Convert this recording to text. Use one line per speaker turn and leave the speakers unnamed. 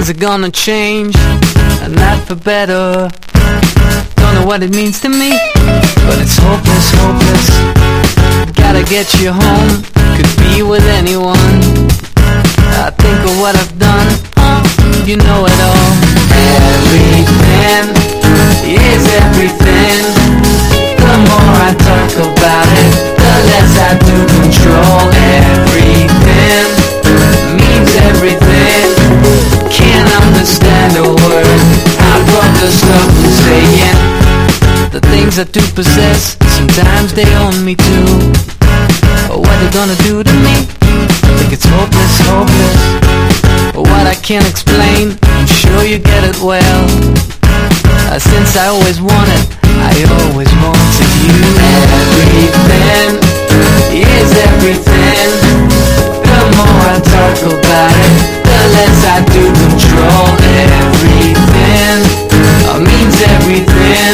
things are gonna change, and not for better. Don't know what it means to me, but it's hopeless, hopeless. Gotta get you home, could be with anyone. I think of what I've done, you know it all. Everything is everything. The more I talk about it, the less I do control. Everything means everything. Can't understand a word I brought the stuff I'm saying. The things I do possess, sometimes they own me too. What they gonna do to me? I think it's hopeless, hopeless. What I can't explain, I'm sure you get it well. Since I always wanted, I always wanted you. Everything is everything. The more I talk about it, the less I do control. Everything means everything.